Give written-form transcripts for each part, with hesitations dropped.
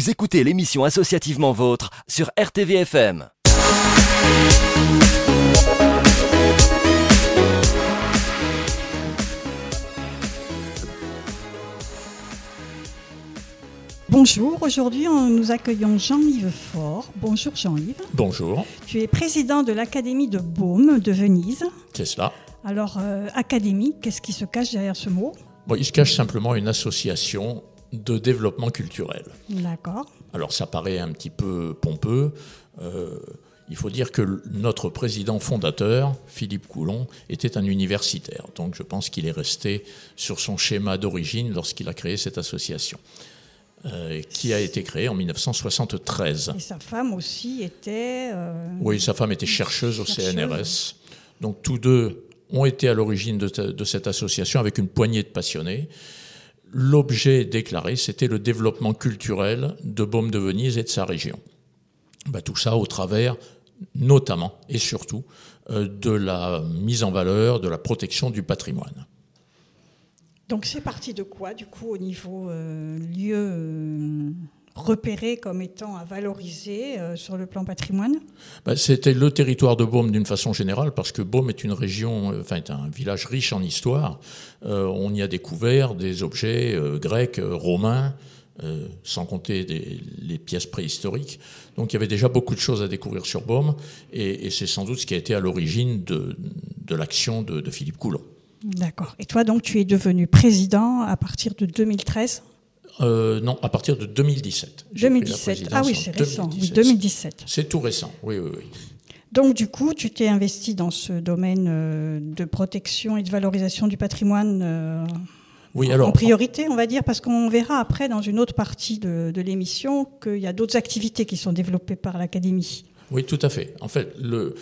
Vous écoutez l'émission Associativement Vôtre sur RTVFM. Bonjour, aujourd'hui nous accueillons Jean-Yves Faure. Bonjour Jean-Yves. Bonjour. Tu es président de l'Académie de Baume de Venise. C'est cela. Alors, académie, qu'est-ce qui se cache derrière ce mot ? Bon, il se cache simplement une association de développement culturel. D'accord. Alors ça paraît un petit peu pompeux. Il faut dire que notre président fondateur, Philippe Coulon, était un universitaire. Donc je pense qu'il est resté sur son schéma d'origine lorsqu'il a créé cette association. Qui a été créée en 1973. Et sa femme aussi était... Oui, sa femme était chercheuse au CNRS. Donc tous deux ont été à l'origine de cette association avec une poignée de passionnés. L'objet déclaré, c'était le développement culturel de Baume de Venise et de sa région. Tout ça au travers, notamment et surtout, de la mise en valeur, de la protection du patrimoine. Donc c'est parti de quoi, du coup, au niveau lieu repéré comme étant à valoriser sur le plan patrimoine ? C'était le territoire de Baume d'une façon générale, parce que Baume est une région, est un village riche en histoire. On y a découvert des objets grecs, romains, sans compter les pièces préhistoriques. Donc il y avait déjà beaucoup de choses à découvrir sur Baume, et c'est sans doute ce qui a été à l'origine de l'action de Philippe Coulon. D'accord. Et toi, donc, tu es devenu président à partir de 2013 ? Non, à partir de 2017. 2017. Ah oui, c'est récent. 2017. C'est tout récent, oui. Donc, du coup, tu t'es investi dans ce domaine de protection et de valorisation du patrimoine en priorité, on va dire, parce qu'on verra après, dans une autre partie de l'émission, qu'il y a d'autres activités qui sont développées par l'Académie. Oui, tout à fait. En fait,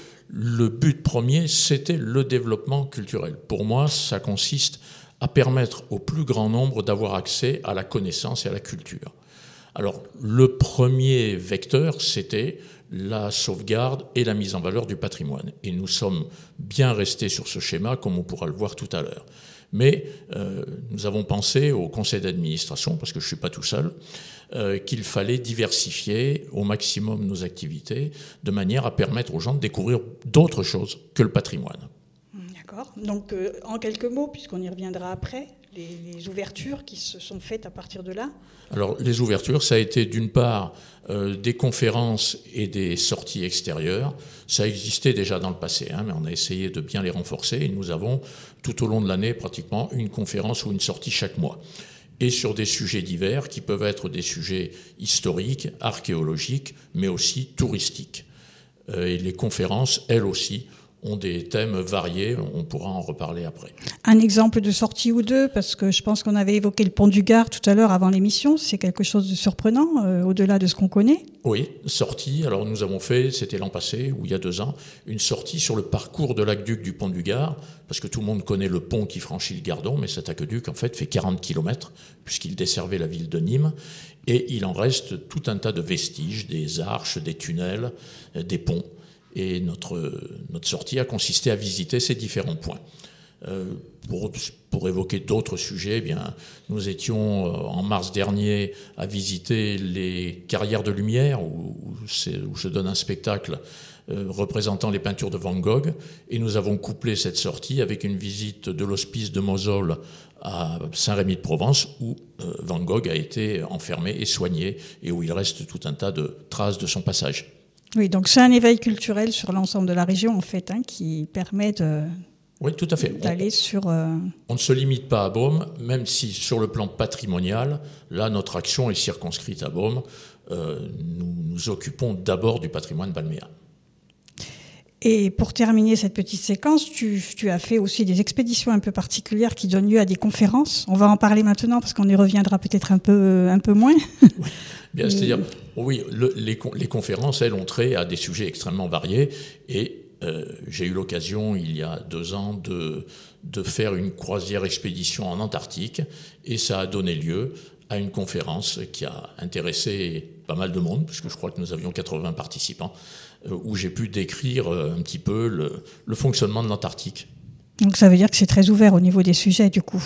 le but premier, c'était le développement culturel. Pour moi, ça consiste à permettre au plus grand nombre d'avoir accès à la connaissance et à la culture. Alors, le premier vecteur, c'était la sauvegarde et la mise en valeur du patrimoine. Et nous sommes bien restés sur ce schéma, comme on pourra le voir tout à l'heure. Mais nous avons pensé au conseil d'administration, parce que je ne suis pas tout seul, qu'il fallait diversifier au maximum nos activités de manière à permettre aux gens de découvrir d'autres choses que le patrimoine. D'accord. Donc, en quelques mots, puisqu'on y reviendra après, les ouvertures qui se sont faites à partir de là ? Alors, les ouvertures, ça a été d'une part des conférences et des sorties extérieures. Ça existait déjà dans le passé, mais on a essayé de bien les renforcer. Et nous avons, tout au long de l'année, pratiquement une conférence ou une sortie chaque mois. Et sur des sujets divers qui peuvent être des sujets historiques, archéologiques, mais aussi touristiques. Et les conférences, elles aussi, ont des thèmes variés, on pourra en reparler après. Un exemple de sortie ou deux, parce que je pense qu'on avait évoqué le pont du Gard tout à l'heure avant l'émission, c'est quelque chose de surprenant, au-delà de ce qu'on connaît. Oui, sortie, alors nous avons fait, c'était l'an passé, ou il y a 2 ans, une sortie sur le parcours de l'aqueduc du pont du Gard, parce que tout le monde connaît le pont qui franchit le Gardon, mais cet aqueduc, en fait, fait 40 km, puisqu'il desservait la ville de Nîmes, et il en reste tout un tas de vestiges, des arches, des tunnels, des ponts. Et notre sortie a consisté à visiter ces différents points. Pour évoquer d'autres sujets, nous étions en mars dernier à visiter les carrières de lumière, où je donne un spectacle représentant les peintures de Van Gogh, et nous avons couplé cette sortie avec une visite de l'hospice de Mosole à Saint-Rémy-de-Provence, où Van Gogh a été enfermé et soigné, et où il reste tout un tas de traces de son passage. Oui, donc c'est un éveil culturel sur l'ensemble de la région, en fait, qui permet oui, tout à fait. D'aller sur... On ne se limite pas à Baume, même si sur le plan patrimonial, là, notre action est circonscrite à Baume. Nous nous occupons d'abord du patrimoine balnéaire. Et pour terminer cette petite séquence, tu as fait aussi des expéditions un peu particulières qui donnent lieu à des conférences. On va en parler maintenant parce qu'on y reviendra peut-être un peu moins. Oui. Bien, c'est-à-dire, oui, les conférences, elles, ont trait à des sujets extrêmement variés. Et j'ai eu l'occasion, il y a 2 ans, de faire une croisière expédition en Antarctique. Et ça a donné lieu à une conférence qui a intéressé pas mal de monde, puisque je crois que nous avions 80 participants, où j'ai pu décrire un petit peu le fonctionnement de l'Antarctique. Donc ça veut dire que c'est très ouvert au niveau des sujets, du coup.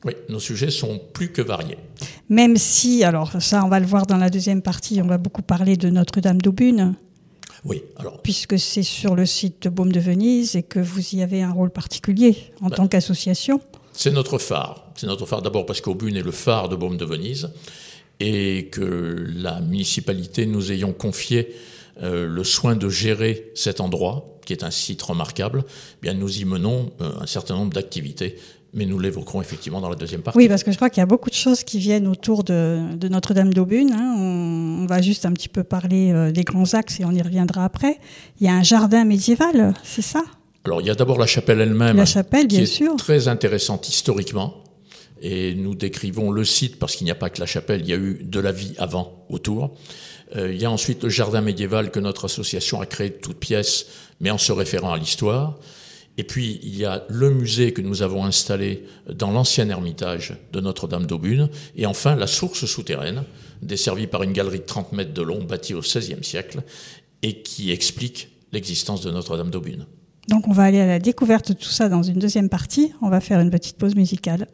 Oui, nos sujets sont plus que variés. Même si, alors ça on va le voir dans la deuxième partie, on va beaucoup parler de Notre-Dame d'Aubune. Oui, alors. Puisque c'est sur le site de Baume de Venise et que vous y avez un rôle particulier en tant qu'association. C'est notre phare. C'est notre phare d'abord parce qu'Aubune est le phare de Baume de Venise et que la municipalité nous ayant confié le soin de gérer cet endroit, qui est un site remarquable, eh bien nous y menons un certain nombre d'activités. Mais nous l'évoquerons effectivement dans la deuxième partie. Oui, parce que je crois qu'il y a beaucoup de choses qui viennent autour de Notre-Dame d'Aubune. On va juste un petit peu parler des grands axes et on y reviendra après. Il y a un jardin médiéval, c'est ça ? Alors, il y a d'abord la chapelle elle-même, qui est très intéressante historiquement. Et nous décrivons le site parce qu'il n'y a pas que la chapelle, il y a eu de la vie avant, autour. Il y a ensuite le jardin médiéval que notre association a créé de toutes pièces, mais en se référant à l'histoire. Et puis, il y a le musée que nous avons installé dans l'ancien ermitage de Notre-Dame d'Aubune. Et enfin, la source souterraine, desservie par une galerie de 30 mètres de long, bâtie au XVIe siècle, et qui explique l'existence de Notre-Dame d'Aubune. Donc, on va aller à la découverte de tout ça dans une deuxième partie. On va faire une petite pause musicale.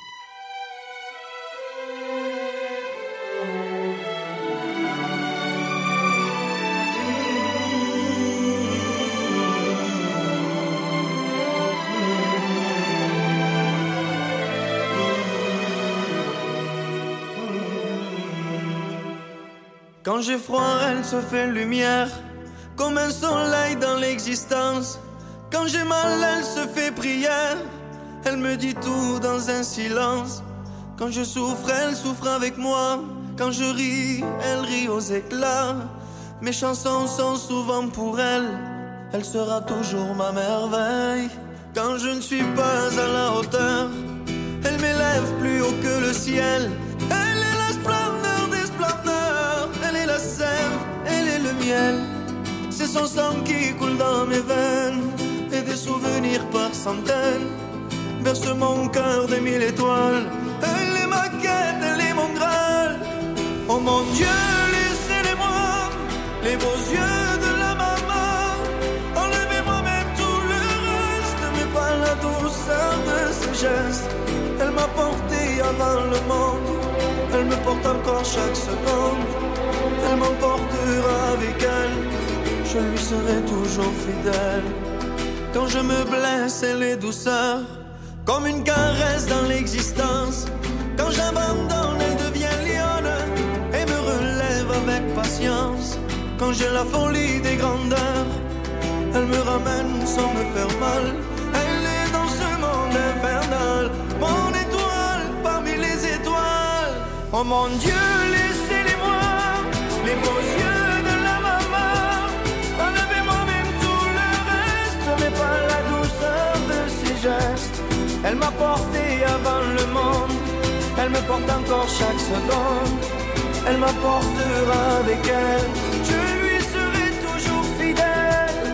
Quand j'ai froid, elle se fait lumière, comme un soleil dans l'existence. Quand j'ai mal, elle se fait prière, elle me dit tout dans un silence. Quand je souffre, elle souffre avec moi. Quand je ris, elle rit aux éclats. Mes chansons sont souvent pour elle, elle sera toujours ma merveille. Quand je ne suis pas à la hauteur, elle m'élève plus haut que le ciel. Elle est la splendeur des splendeurs, elle est la sève, elle est le miel. C'est son sang qui coule dans mes veines, et des souvenirs par centaines berce mon cœur des 1000 étoiles. Elle est ma quête, elle est mon Graal. Oh mon Dieu, laissez-les-moi, les beaux yeux de la maman. Enlevez-moi même tout le reste, mais pas la douceur de ses gestes. Elle m'a porté avant le monde, elle me porte encore chaque seconde. Elle m'emportera avec elle, je lui serai toujours fidèle. Quand je me blesse, elle est douceur, comme une caresse dans l'existence. Quand j'abandonne, elle devient lionne et me relève avec patience. Quand j'ai la folie des grandeurs, elle me ramène sans me faire mal. Elle est dans ce monde infernal, mon étoile parmi les étoiles. Oh mon Dieu, laissez-les-moi, les beaux yeux de la maman. Enlevez-moi même tout le reste, mais pas la douceur de ses gestes. Elle m'a porté avant le monde, elle me porte encore chaque seconde. Elle m'apportera avec elle, je lui serai toujours fidèle.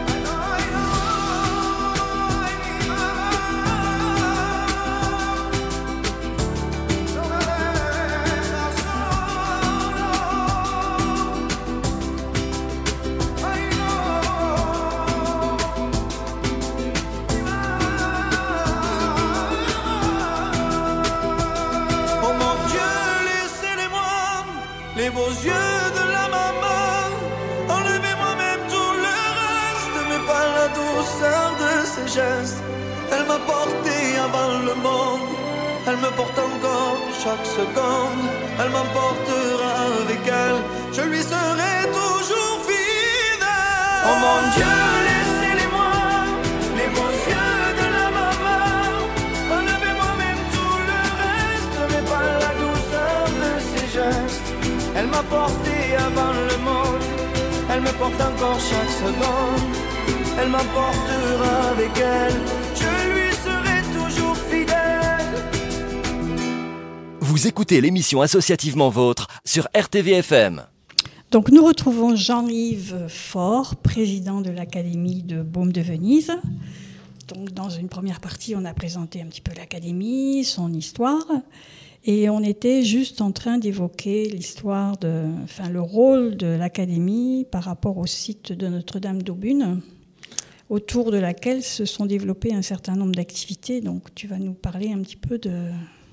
Les beaux yeux de la maman, enlevez-moi même tout le reste, mais pas la douceur de ses gestes. Elle m'a porté avant le monde, elle me porte encore chaque seconde. Elle m'emportera avec elle, je lui serai toujours fidèle. Oh mon Dieu, laissez-les-moi, les beaux yeux de la maman. Enlevez-moi même tout le reste, mais pas la douceur de ses gestes. Elle m'a porté avant le monde, elle me porte encore chaque seconde. Elle m'emportera avec elle, je lui serai toujours fidèle. Vous écoutez l'émission Associativement Vôtre sur RTVFM. Donc nous retrouvons Jean-Yves Faure, président de l'Académie de Baume de Venise. Donc dans une première partie, on a présenté un petit peu l'Académie, son histoire. Et on était juste en train d'évoquer le rôle de l'Académie par rapport au site de Notre-Dame d'Aubune, autour de laquelle se sont développées un certain nombre d'activités. Donc tu vas nous parler un petit peu de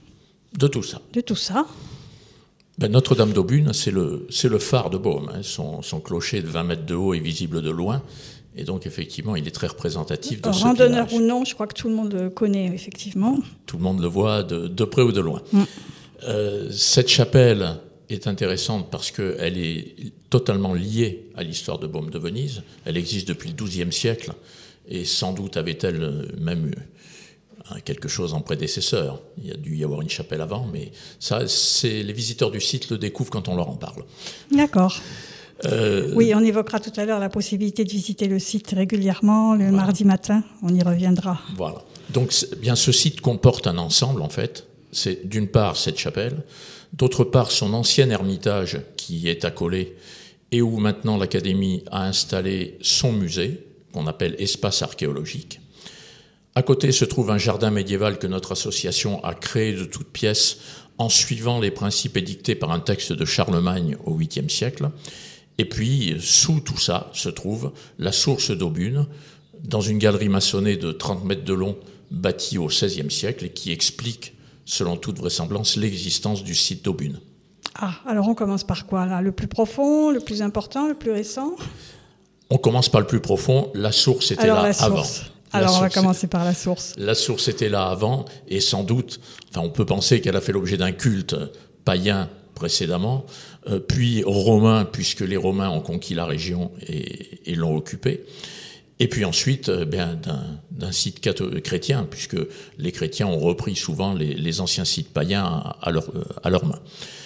De tout ça. De tout ça. Notre-Dame d'Aubune, c'est le phare de Beaume. Son clocher de 20 mètres de haut est visible de loin. Et donc, effectivement, il est très représentatif de ce randonneur village. ou non, je crois que tout le monde le connaît, effectivement. Tout le monde le voit de près ou de loin. Cette chapelle est intéressante parce qu'elle est totalement liée à l'histoire de Beaume de Venise. Elle existe depuis le XIIe siècle et sans doute avait-elle même eu quelque chose en prédécesseur. Il y a dû y avoir une chapelle avant, mais ça, les visiteurs du site le découvrent quand on leur en parle. D'accord. Oui, on évoquera tout à l'heure la possibilité de visiter le site régulièrement, le mardi matin, on y reviendra. Voilà. Donc, bien, ce site comporte un ensemble, en fait. C'est d'une part cette chapelle, d'autre part son ancien ermitage qui est accolé et où maintenant l'Académie a installé son musée, qu'on appelle espace archéologique. À côté se trouve un jardin médiéval que notre association a créé de toutes pièces en suivant les principes édictés par un texte de Charlemagne au 8e siècle. Et puis, sous tout ça, se trouve la source d'Aubune, dans une galerie maçonnée de 30 mètres de long, bâtie au XVIe siècle et qui explique, selon toute vraisemblance, l'existence du site d'Aubune. Ah, alors on commence par quoi, là ? Le plus profond, le plus important, le plus récent ? On commence par le plus profond. La source était là avant. Alors on va commencer par la source. La source était là avant et sans doute, on peut penser qu'elle a fait l'objet d'un culte païen précédemment, puis romain, puisque les Romains ont conquis la région et l'ont occupée, et puis ensuite d'un site chrétien, puisque les chrétiens ont repris souvent les anciens sites païens à leur main.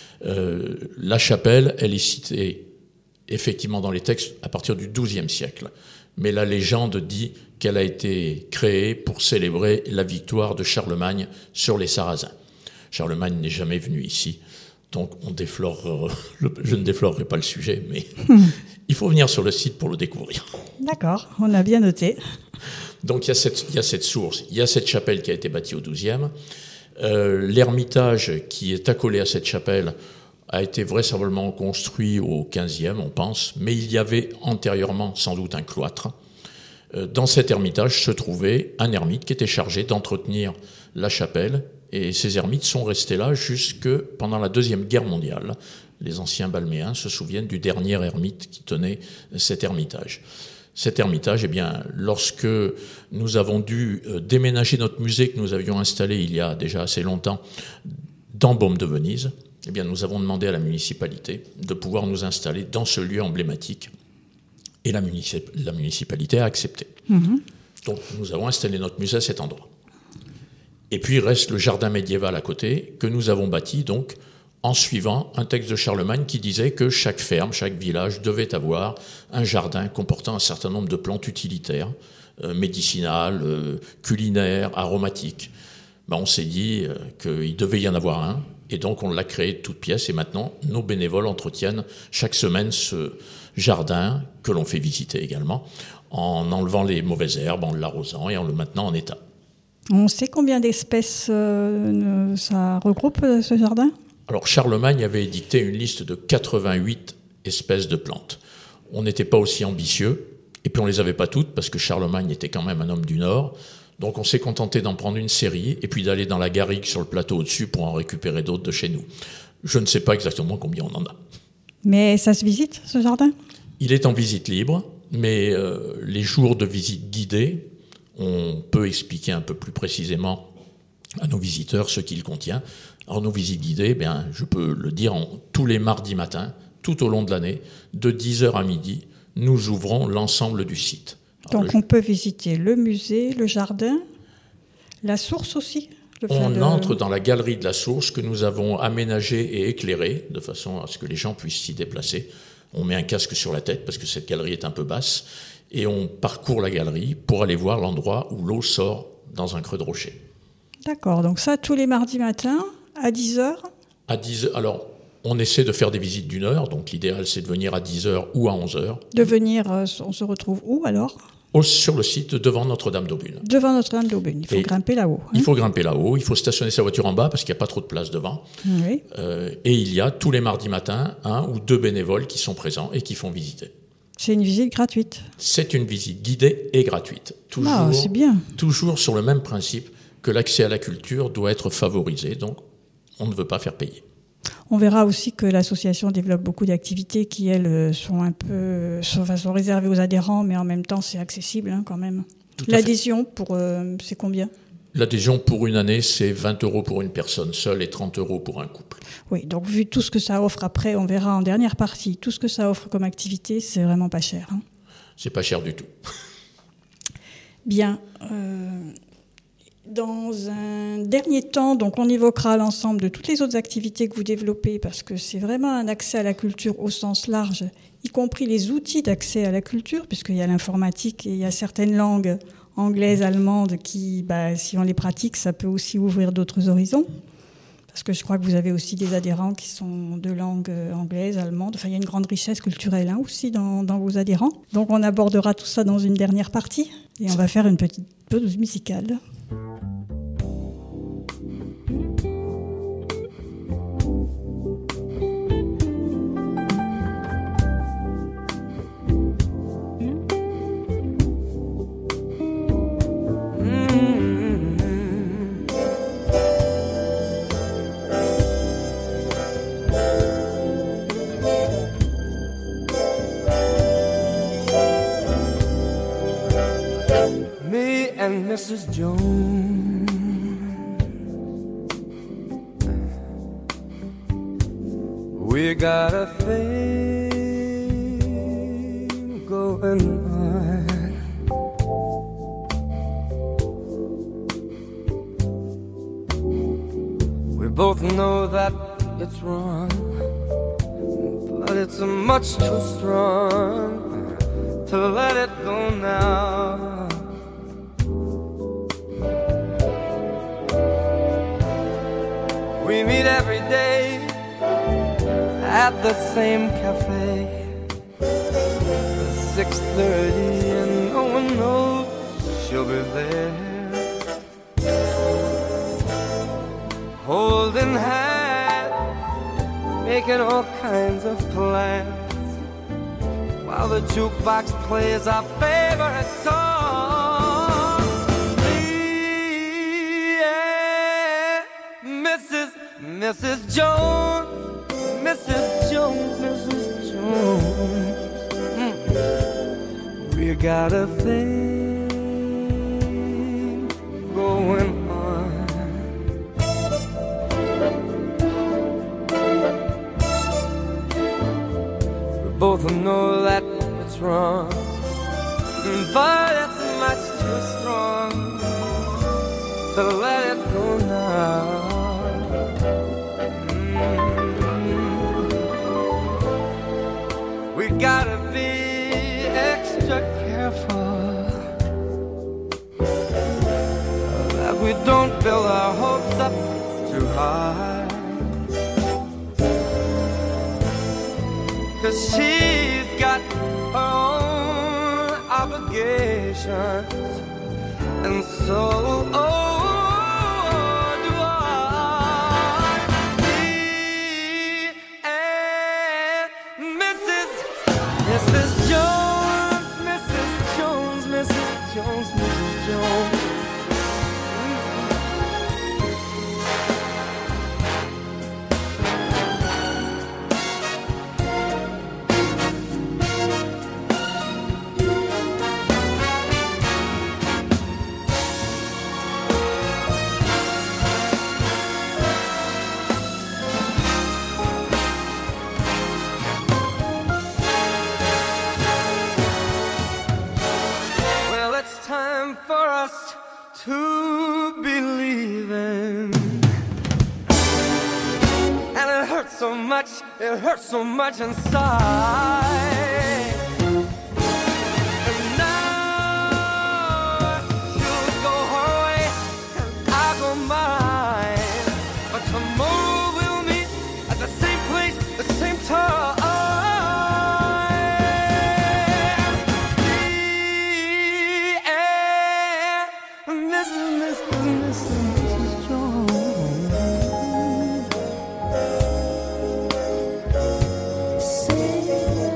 La chapelle, elle est citée effectivement dans les textes à partir du XIIe siècle, mais la légende dit qu'elle a été créée pour célébrer la victoire de Charlemagne sur les Sarrasins. Charlemagne n'est jamais venu ici. Donc, je ne déflorerai pas le sujet, mais il faut venir sur le site pour le découvrir. D'accord, on a bien noté. Donc, il y a cette source, il y a cette chapelle qui a été bâtie au XIIe. L'ermitage qui est accolé à cette chapelle a été vraisemblablement construit au XVe, on pense, mais il y avait antérieurement sans doute un cloître. Dans cet ermitage se trouvait un ermite qui était chargé d'entretenir la chapelle. Et ces ermites sont restés là jusque pendant la Deuxième Guerre mondiale. Les anciens Balméens se souviennent du dernier ermite qui tenait cet ermitage. Cet ermitage, lorsque nous avons dû déménager notre musée que nous avions installé il y a déjà assez longtemps dans Beaume de Venise, nous avons demandé à la municipalité de pouvoir nous installer dans ce lieu emblématique. Et la municipalité a accepté. Donc nous avons installé notre musée à cet endroit. Et puis reste le jardin médiéval à côté, que nous avons bâti donc en suivant un texte de Charlemagne qui disait que chaque ferme, chaque village devait avoir un jardin comportant un certain nombre de plantes utilitaires, médicinales, culinaires, aromatiques. On s'est dit qu'il devait y en avoir un, et donc on l'a créé de toutes pièces, et maintenant nos bénévoles entretiennent chaque semaine ce jardin que l'on fait visiter également, en enlevant les mauvaises herbes, en l'arrosant et en le maintenant en état. On sait combien d'espèces ça regroupe, ce jardin ? Alors, Charlemagne avait édicté une liste de 88 espèces de plantes. On n'était pas aussi ambitieux, et puis on ne les avait pas toutes, parce que Charlemagne était quand même un homme du Nord. Donc on s'est contenté d'en prendre une série, et puis d'aller dans la garrigue sur le plateau au-dessus pour en récupérer d'autres de chez nous. Je ne sais pas exactement combien on en a. Mais ça se visite, ce jardin ? Il est en visite libre, mais les jours de visite guidée, on peut expliquer un peu plus précisément à nos visiteurs ce qu'il contient. Alors nos visites guidées, je peux le dire, tous les mardis matins, tout au long de l'année, de 10h à midi, nous ouvrons l'ensemble du site. Alors, on peut visiter le musée, le jardin, la source aussi. On entre dans la galerie de la source que nous avons aménagée et éclairée, de façon à ce que les gens puissent s'y déplacer. On met un casque sur la tête parce que cette galerie est un peu basse. Et on parcourt la galerie pour aller voir l'endroit où l'eau sort dans un creux de rocher. D'accord, donc ça tous les mardis matins, à 10h ? À 10h, alors on essaie de faire des visites d'1 heure, donc l'idéal c'est de venir à 10h ou à 11h. De venir, on se retrouve où alors ? Sur le site, devant Notre-Dame d'Aubune. Devant Notre-Dame d'Aubune, il faut grimper là-haut. Il faut grimper là-haut, il faut stationner sa voiture en bas parce qu'il n'y a pas trop de place devant. Oui. Et il y a tous les mardis matins 1 ou 2 bénévoles qui sont présents et qui font visiter. C'est une visite gratuite. C'est une visite guidée et gratuite. Toujours, c'est bien. Toujours sur le même principe que l'accès à la culture doit être favorisé. Donc, on ne veut pas faire payer. On verra aussi que l'association développe beaucoup d'activités qui, elles, sont réservées aux adhérents, mais en même temps, c'est accessible quand même. L'adhésion, c'est combien ? L'adhésion pour une année, c'est 20 € pour une personne seule et 30 € pour un couple. Oui, donc vu tout ce que ça offre après, on verra en dernière partie, tout ce que ça offre comme activité, c'est vraiment pas cher. C'est pas cher du tout. Bien. Dans un dernier temps, donc on évoquera l'ensemble de toutes les autres activités que vous développez, parce que c'est vraiment un accès à la culture au sens large, y compris les outils d'accès à la culture, puisqu'il y a l'informatique et il y a certaines langues anglaises, allemandes, qui, si on les pratique, ça peut aussi ouvrir d'autres horizons. Parce que je crois que vous avez aussi des adhérents qui sont de langue anglaise, allemande. Enfin, il y a une grande richesse culturelle aussi dans vos adhérents. Donc on abordera tout ça dans une dernière partie. Et on va faire une petite pause musicale. And Mrs. Jones, we got a thing going on. We both know that it's wrong, but it's much too strong to let it go now. We meet every day at the same cafe, 6:30 and no one knows she'll be there, holding hands, making all kinds of plans, while the jukebox plays our favorite song. Mrs. Jones, Mrs. Jones, Mrs. Jones, we got a thing going on. We both know that it's wrong, but it's much too strong to let it go now. We gotta be extra careful that we don't build our hopes up too high, 'cause she's got her own obligations, and so for us to believe in. And it hurts so much inside. And now she'll go her way and I'll go mine, but tomorrow we'll meet at the same place, the same time. Say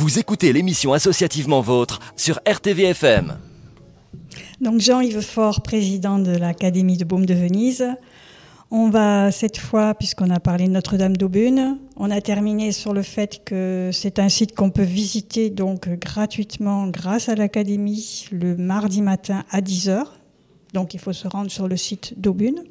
Vous écoutez l'émission Associativement Vôtre sur RTVFM. Donc Jean-Yves Faure, président de l'Académie de Baume de Venise. On va cette fois, puisqu'on a parlé de Notre-Dame d'Aubune, on a terminé sur le fait que c'est un site qu'on peut visiter donc gratuitement grâce à l'Académie le mardi matin à 10h. Donc il faut se rendre sur le site d'Aubune.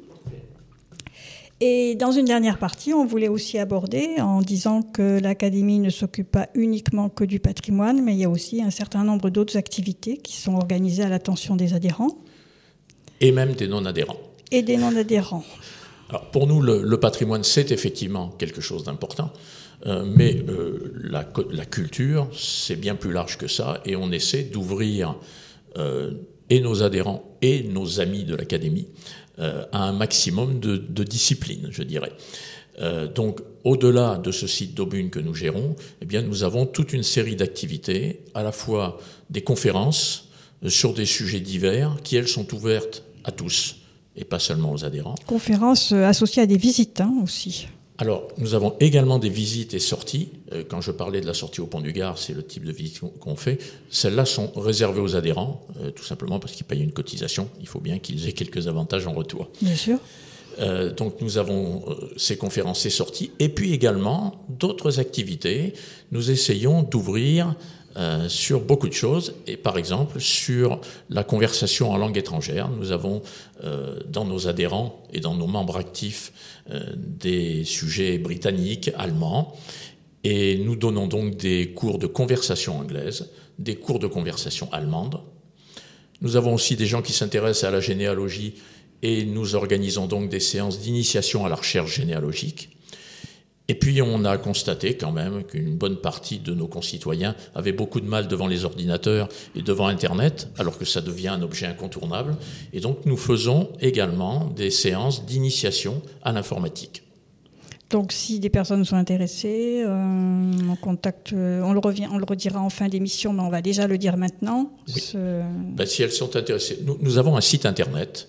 Et dans une dernière partie, on voulait aussi aborder en disant que l'Académie ne s'occupe pas uniquement que du patrimoine, mais il y a aussi un certain nombre d'autres activités qui sont organisées à l'attention des adhérents. Et même des non-adhérents. Et des non-adhérents. Alors pour nous, le patrimoine, c'est effectivement quelque chose d'important, mais la culture, c'est bien plus large que ça, et on essaie d'ouvrir et nos adhérents et nos amis de l'Académie à un maximum de disciplines, je dirais. Donc, au-delà de ce site d'Aubune que nous gérons, eh bien, nous avons toute une série d'activités, à la fois des conférences sur des sujets divers, qui, elles, sont ouvertes à tous, et pas seulement aux adhérents. Conférences associées à des visites aussi. Alors, nous avons également des visites et sorties. Quand je parlais de la sortie au Pont du Gard, c'est le type de visite qu'on fait. Celles-là sont réservées aux adhérents, tout simplement parce qu'ils payent une cotisation. Il faut bien qu'ils aient quelques avantages en retour. Bien sûr. Donc, nous avons ces conférences et sorties. Et puis également, d'autres activités. Nous essayons d'ouvrir sur beaucoup de choses, et par exemple sur la conversation en langue étrangère. Nous avons dans nos adhérents et dans nos membres actifs des sujets britanniques, allemands, et nous donnons donc des cours de conversation anglaise, des cours de conversation allemande. Nous avons aussi des gens qui s'intéressent à la généalogie, et nous organisons donc des séances d'initiation à la recherche généalogique. Et puis on a constaté quand même qu'une bonne partie de nos concitoyens avaient beaucoup de mal devant les ordinateurs et devant Internet, alors que ça devient un objet incontournable. Et donc nous faisons également des séances d'initiation à l'informatique. Donc si des personnes sont intéressées, on contacte, on le redira en fin d'émission, mais on va déjà le dire maintenant. Oui. Si elles sont intéressées, nous avons un site Internet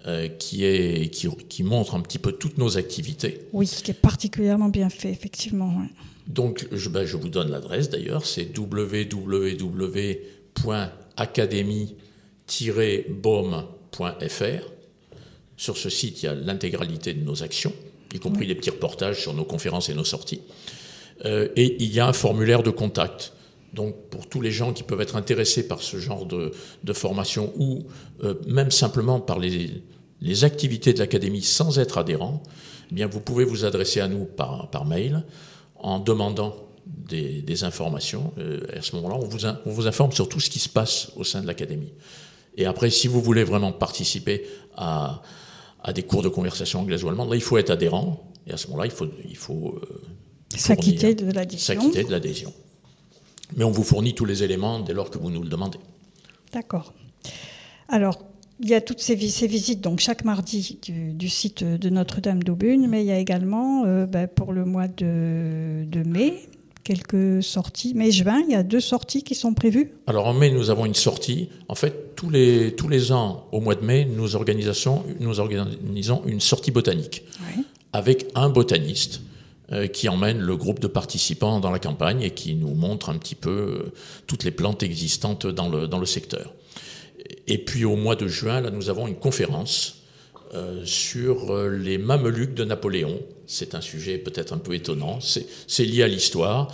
qui montre un petit peu toutes nos activités. Oui, qui est particulièrement bien fait, effectivement. Ouais. Donc, je vous donne l'adresse d'ailleurs, c'est www.académie-baume.fr. Sur ce site, il y a l'intégralité de nos actions, y compris des petits reportages sur nos conférences et nos sorties. Et il y a un formulaire de contact. Donc, pour tous les gens qui peuvent être intéressés par ce genre de formation ou même simplement par les activités de l'Académie sans être adhérents, eh bien, vous pouvez vous adresser à nous par mail en demandant des informations. À ce moment-là, on vous informe sur tout ce qui se passe au sein de l'Académie. Et après, si vous voulez vraiment participer à des cours de conversation anglaise ou allemande, là, il faut être adhérent. Et à ce moment-là, il faut s'acquitter de l'adhésion. Mais on vous fournit tous les éléments dès lors que vous nous le demandez. D'accord. Alors, il y a toutes ces visites, donc chaque mardi du site de Notre-Dame d'Aubune, mais il y a également, pour le mois de mai, quelques sorties. Mai-juin, il y a 2 sorties qui sont prévues. Alors en mai, nous avons une sortie. En fait, tous les ans, au mois de mai, nous organisons une sortie botanique, oui, avec un botaniste qui emmène le groupe de participants dans la campagne et qui nous montre un petit peu toutes les plantes existantes dans le secteur. Et puis au mois de juin, là, nous avons une conférence sur les Mamelucs de Napoléon. C'est un sujet peut-être un peu étonnant, c'est lié à l'histoire.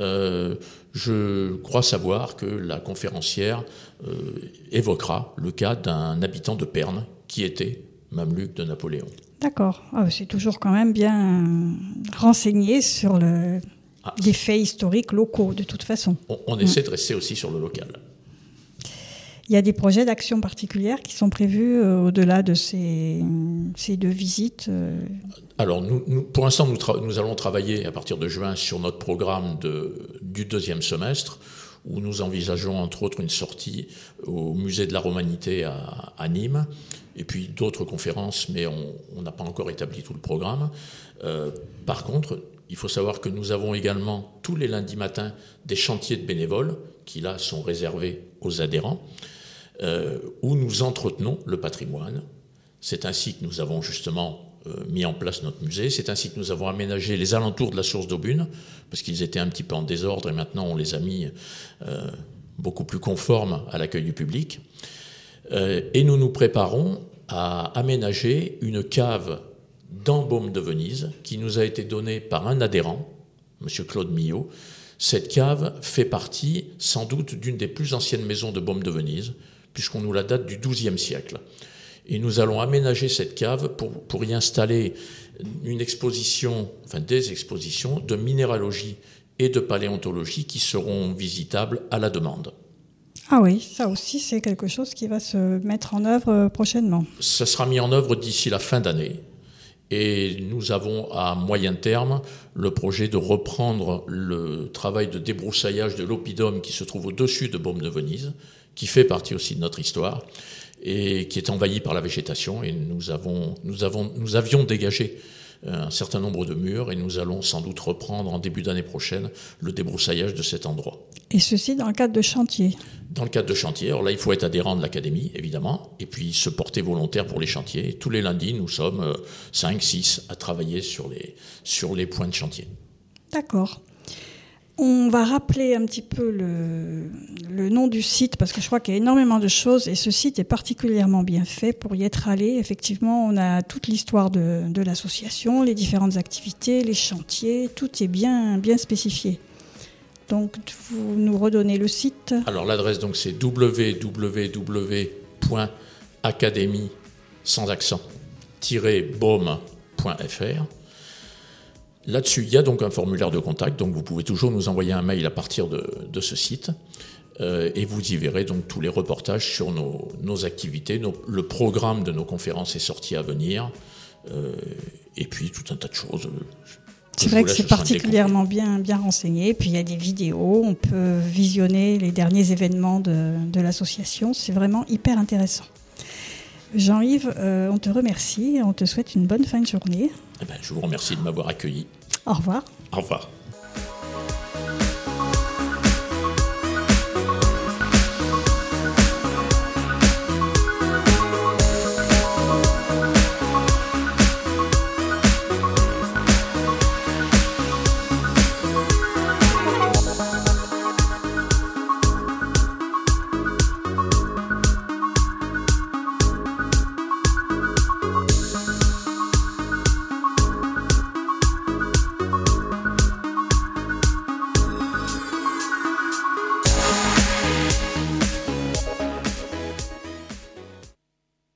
Je crois savoir que la conférencière évoquera le cas d'un habitant de Pernes qui était Mameluc de Napoléon. D'accord. C'est toujours quand même bien renseigné sur les faits historiques locaux, de toute façon. On essaie de rester aussi sur le local. Il y a des projets d'action particulières qui sont prévus au-delà de ces 2 visites Alors, pour l'instant, nous allons travailler à partir de juin sur notre programme du 2e semestre, où nous envisageons entre autres une sortie au musée de la Romanité à Nîmes, et puis d'autres conférences, mais on n'a pas encore établi tout le programme. Par contre, il faut savoir que nous avons également tous les lundis matins des chantiers de bénévoles, qui là sont réservés aux adhérents, où nous entretenons le patrimoine. C'est ainsi que nous avons justement mis en place notre musée. C'est ainsi que nous avons aménagé les alentours de la source d'Aubune, parce qu'ils étaient un petit peu en désordre, et maintenant on les a mis beaucoup plus conformes à l'accueil du public. Et nous nous préparons à aménager une cave dans Baume de Venise, qui nous a été donnée par un adhérent, M. Claude Millot. Cette cave fait partie, sans doute, d'une des plus anciennes maisons de Baume de Venise, puisqu'on nous la date du XIIe siècle. Et nous allons aménager cette cave pour y installer une exposition, enfin des expositions de minéralogie et de paléontologie qui seront visitables à la demande. Ah oui, ça aussi, c'est quelque chose qui va se mettre en œuvre prochainement. Ça sera mis en œuvre d'ici la fin d'année. Et nous avons à moyen terme le projet de reprendre le travail de débroussaillage de l'oppidum qui se trouve au-dessus de Baume de Venise, qui fait partie aussi de notre histoire et qui est envahi par la végétation. Et nous avions dégagé un certain nombre de murs et nous allons sans doute reprendre en début d'année prochaine le débroussaillage de cet endroit. Et ceci dans le cadre de chantiers? Dans le cadre de chantiers. Alors là, il faut être adhérent de l'académie, évidemment, et puis se porter volontaire pour les chantiers. Et tous les lundis, nous sommes 5-6 à travailler sur les points de chantier. D'accord. On va rappeler un petit peu le nom du site, parce que je crois qu'il y a énormément de choses, et ce site est particulièrement bien fait pour y être allé. Effectivement, on a toute l'histoire de l'association, les différentes activités, les chantiers, tout est bien spécifié. Donc, vous nous redonnez le site. Alors, l'adresse, donc, c'est www.académie, sans accent, -baume.fr. Là-dessus, il y a donc un formulaire de contact, donc vous pouvez toujours nous envoyer un mail à partir de ce site, et vous y verrez donc tous les reportages sur nos activités, le programme de nos conférences et sorties à venir, et puis tout un tas de choses. C'est vrai que c'est particulièrement bien renseigné, puis il y a des vidéos, on peut visionner les derniers événements de l'association, c'est vraiment hyper intéressant. Jean-Yves, on te remercie et on te souhaite une bonne fin de journée. Je vous remercie de m'avoir accueilli. Au revoir. Au revoir.